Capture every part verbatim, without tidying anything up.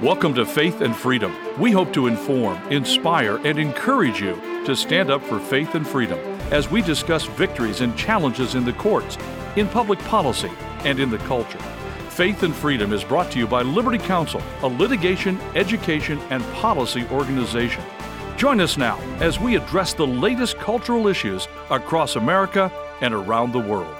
Welcome to Faith and Freedom. We hope to inform, inspire, and encourage you to stand up for faith and freedom as we discuss victories and challenges in the courts, in public policy, and in the culture. Faith and Freedom is brought to you by Liberty Counsel, a litigation, education, and policy organization. Join us now as we address the latest cultural issues across America and around the world.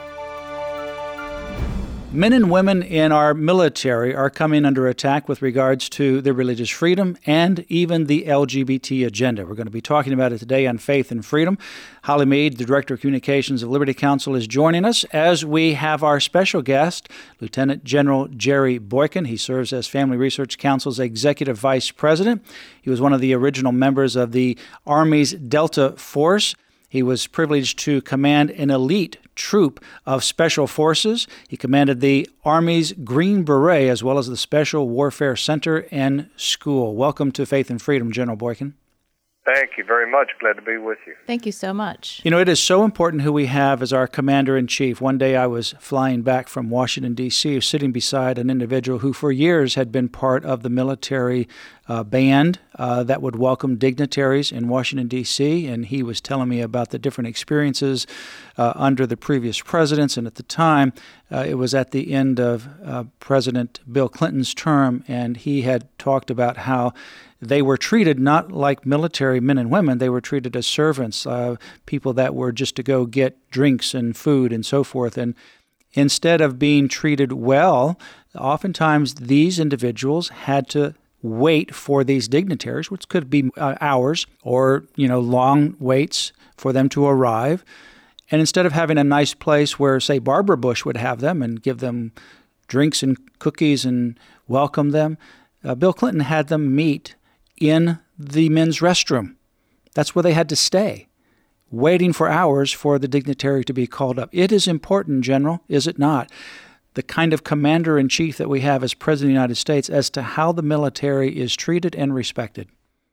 Men and women in our military are coming under attack with regards to their religious freedom and even the L G B T agenda. We're going to be talking about it today on Faith and Freedom. Holly Mead, the Director of Communications of Liberty Counsel, is joining us as we have our special guest, Lieutenant General Jerry Boykin. He serves as Family Research Council's Executive Vice President. He was one of the original members of the Army's Delta Force. He was privileged to command an elite troop of special forces. He commanded the Army's Green Beret as well as the Special Warfare Center and School. Welcome to Faith and Freedom, General Boykin. Thank you very much. Glad to be with you. Thank you so much. You know, it is so important who we have as our commander-in-chief. One day I was flying back from Washington, D C, sitting beside an individual who for years had been part of the military uh, band uh, that would welcome dignitaries in Washington, D C, and he was telling me about the different experiences uh, under the previous presidents. And at the time, uh, it was at the end of uh, President Bill Clinton's term, and he had talked about how they were treated not like military men and women. They were treated as servants, uh, people that were just to go get drinks and food and so forth. And instead of being treated well, oftentimes these individuals had to wait for these dignitaries, which could be uh, hours or, you know, long waits for them to arrive. And instead of having a nice place where, say, Barbara Bush would have them and give them drinks and cookies and welcome them, uh, Bill Clinton had them meet in the men's restroom. That's where they had to stay, waiting for hours for the dignitary to be called up. It is important, General, is it not, the kind of commander-in-chief that we have as President of the United States as to how the military is treated and respected?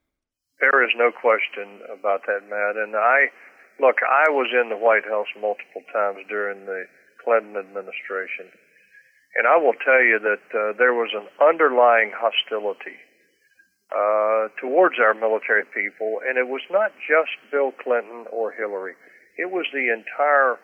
There is no question about that, Matt. And I, look, I was in the White House multiple times during the Clinton administration, and I will tell you that uh, there was an underlying hostility Uh, towards our military people, and it was not just Bill Clinton or Hillary. It was the entire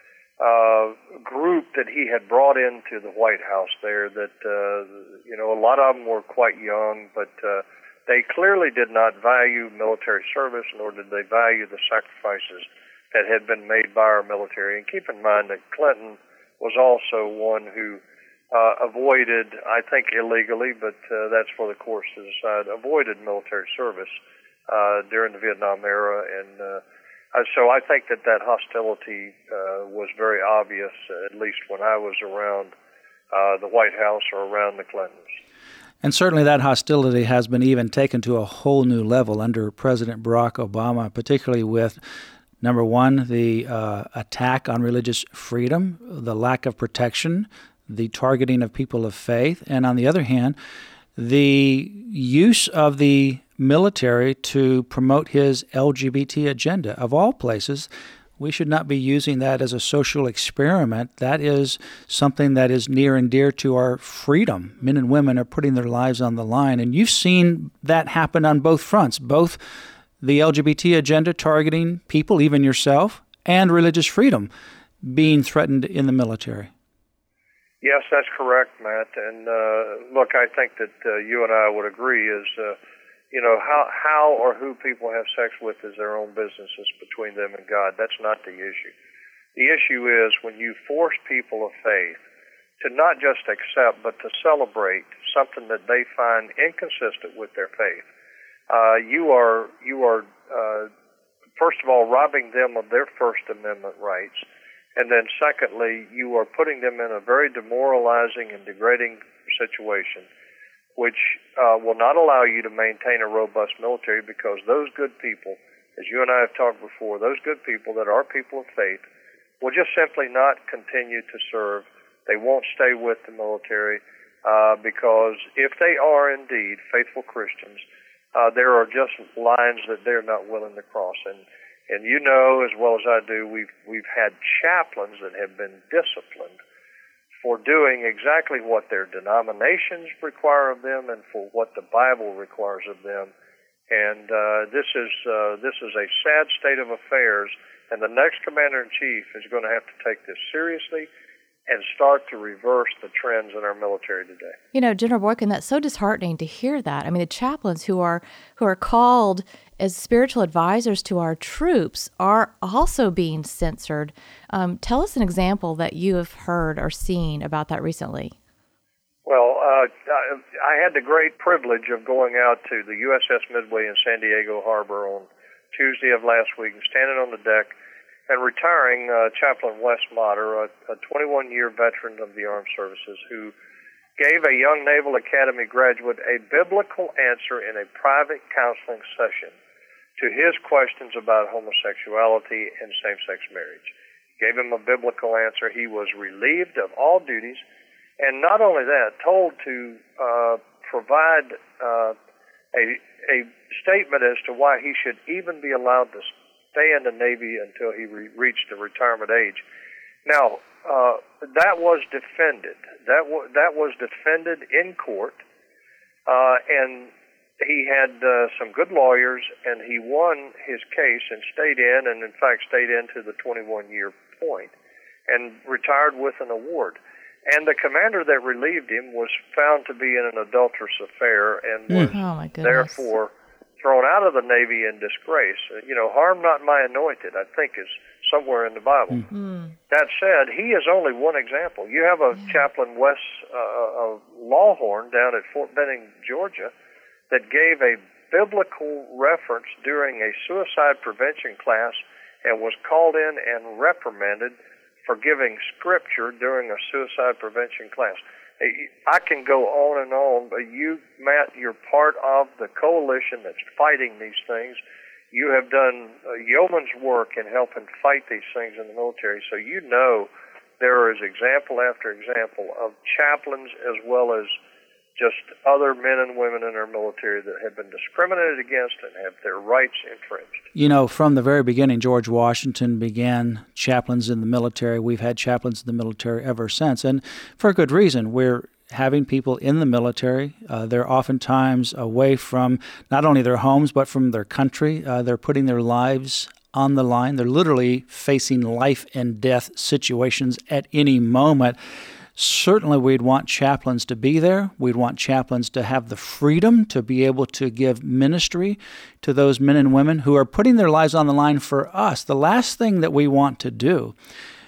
uh, group that he had brought into the White House there that, uh, you know, a lot of them were quite young, but uh, they clearly did not value military service, nor did they value the sacrifices that had been made by our military. And keep in mind that Clinton was also one who Uh, avoided, I think illegally, but uh, that's for the courts to decide, avoided military service uh, during the Vietnam era. And uh, so I think that that hostility uh, was very obvious, uh, at least when I was around uh, the White House or around the Clintons. And certainly that hostility has been even taken to a whole new level under President Barack Obama, particularly with, number one, the uh, attack on religious freedom, the lack of protection, the targeting of people of faith, and on the other hand, the use of the military to promote his L G B T agenda. Of all places, we should not be using that as a social experiment. That is something that is near and dear to our freedom. Men and women are putting their lives on the line, and you've seen that happen on both fronts, both the L G B T agenda targeting people, even yourself, and religious freedom being threatened in the military. Yes, that's correct, Matt. And uh, look, I think that uh, you and I would agree is, uh, you know, how how or who people have sex with is their own business. It's between them and God. That's not the issue. The issue is when you force people of faith to not just accept, but to celebrate something that they find inconsistent with their faith. Uh, you are, you are uh, first of all, robbing them of their First Amendment rights. And then secondly, you are putting them in a very demoralizing and degrading situation, which uh, will not allow you to maintain a robust military because those good people, as you and I have talked before, those good people that are people of faith will just simply not continue to serve. They won't stay with the military uh, because if they are indeed faithful Christians, uh, there are just lines that they're not willing to cross. And And you know as well as I do, we've we've had chaplains that have been disciplined for doing exactly what their denominations require of them and for what the Bible requires of them. And uh, this is uh, this is a sad state of affairs, and the next commander-in-chief is going to have to take this seriously and start to reverse the trends in our military today. You know, General Boykin, that's so disheartening to hear that. I mean, the chaplains who are who are called as spiritual advisors to our troops are also being censored. Um, tell us an example that you have heard or seen about that recently. Well, uh, I had the great privilege of going out to the U S S Midway in San Diego Harbor on Tuesday of last week and standing on the deck and retiring uh, Chaplain Wes Motter, a, a twenty-one-year veteran of the Armed Services, who gave a young Naval Academy graduate a biblical answer in a private counseling session to his questions about homosexuality and same-sex marriage. Gave him a biblical answer. He was relieved of all duties, and not only that, told to uh, provide uh, a, a statement as to why he should even be allowed to stay in the Navy until he re- reached the retirement age. Now, uh, that was defended. That, w- that was defended in court, uh, and he had uh, some good lawyers, and he won his case and stayed in, and in fact stayed into the twenty-one-year point, and retired with an award. And the commander that relieved him was found to be in an adulterous affair and was oh my goodness. therefore thrown out of the Navy in disgrace. You know, harm not my anointed, I think, is somewhere in the Bible. Mm-hmm. That said, he is only one example. You have a mm-hmm. Chaplain Wes uh, Lawhorn down at Fort Benning, Georgia, that gave a biblical reference during a suicide prevention class and was called in and reprimanded for giving scripture during a suicide prevention class. I can go on and on, but you, Matt, you're part of the coalition that's fighting these things. You have done uh, yeoman's work in helping fight these things in the military, so you know there is example after example of chaplains as well as just other men and women in our military that have been discriminated against and have their rights infringed. You know, from the very beginning, George Washington began chaplains in the military. We've had chaplains in the military ever since, and for a good reason. We're having people in the military. Uh, they're oftentimes away from not only their homes, but from their country. Uh, they're putting their lives on the line. They're literally facing life and death situations at any moment. Certainly, we'd want chaplains to be there. We'd want chaplains to have the freedom to be able to give ministry to those men and women who are putting their lives on the line for us. The last thing that we want to do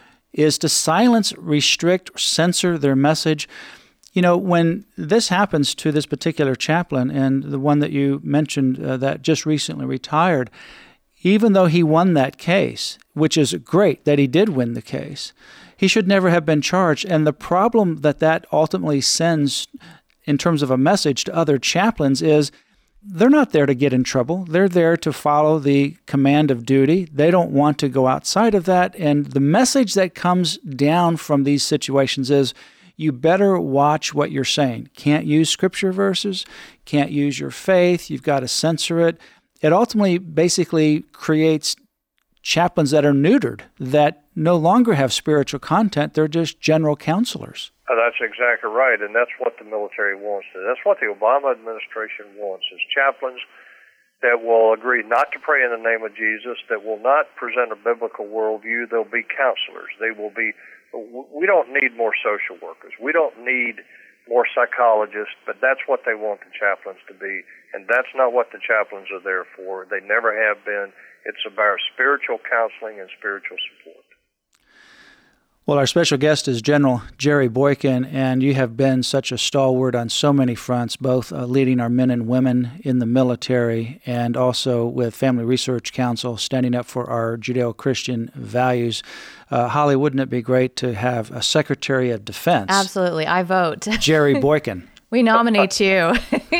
is to silence, restrict, censor their message. You know, when this happens to this particular chaplain, and the one that you mentioned uh, that just recently retired, even though he won that case, which is great that he did win the case, he should never have been charged. And the problem that that ultimately sends in terms of a message to other chaplains is they're not there to get in trouble. They're there to follow the command of duty. They don't want to go outside of that. And the message that comes down from these situations is you better watch what you're saying. Can't use scripture verses, can't use your faith. You've got to censor it. It ultimately basically creates chaplains that are neutered, that no longer have spiritual content. They're just general counselors. Oh, that's exactly right, and that's what the military wants. That's what the Obama administration wants, is chaplains that will agree not to pray in the name of Jesus, that will not present a biblical worldview. They'll be counselors. They will be. We don't need more social workers. We don't need more psychologists, but that's what they want the chaplains to be, and that's not what the chaplains are there for. They never have been. It's about spiritual counseling and spiritual support. Well, our special guest is General Jerry Boykin, and you have been such a stalwart on so many fronts, both uh, leading our men and women in the military and also with Family Research Council, standing up for our Judeo-Christian values. Uh, Holly, wouldn't it be great to have a Secretary of Defense? Absolutely. I vote. Jerry Boykin. We nominate you.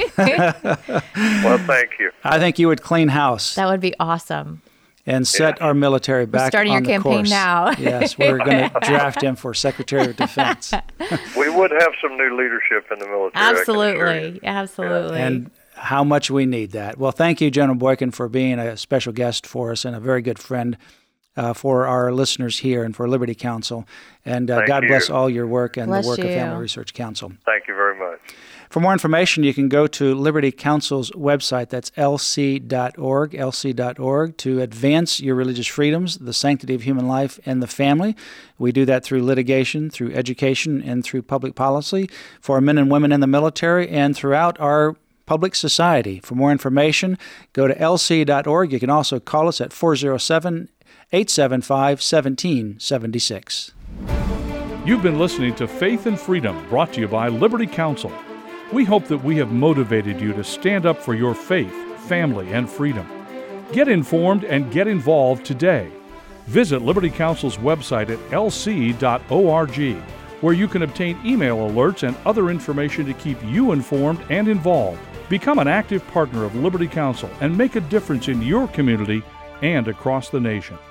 Well, thank you. I think you would clean house. That would be awesome. And set our military back we're starting on your the campaign course. now. Yes, we're going to draft him for Secretary of Defense. We would have some new leadership in the military. Absolutely, absolutely. And how much we need that. Well, thank you, General Boykin, for being a special guest for us and a very good friend. uh, for our listeners here and for Liberty Counsel. And uh, Thank God you. bless all your work and Bless the work you. of Family Research Council. Thank you very much. For more information, you can go to Liberty Counsel's website. That's L C dot org, L C dot org, to advance your religious freedoms, the sanctity of human life, and the family. We do that through litigation, through education, and through public policy for men and women in the military and throughout our public society. For more information, go to L C dot org. You can also call us at four oh seven, eight seven five, one seven seven six. You've been listening to Faith and Freedom, brought to you by Liberty Counsel. We hope that we have motivated you to stand up for your faith, family, and freedom. Get informed and get involved today. Visit Liberty Counsel's website at L C dot org, where you can obtain email alerts and other information to keep you informed and involved. Become an active partner of Liberty Counsel and make a difference in your community and across the nation.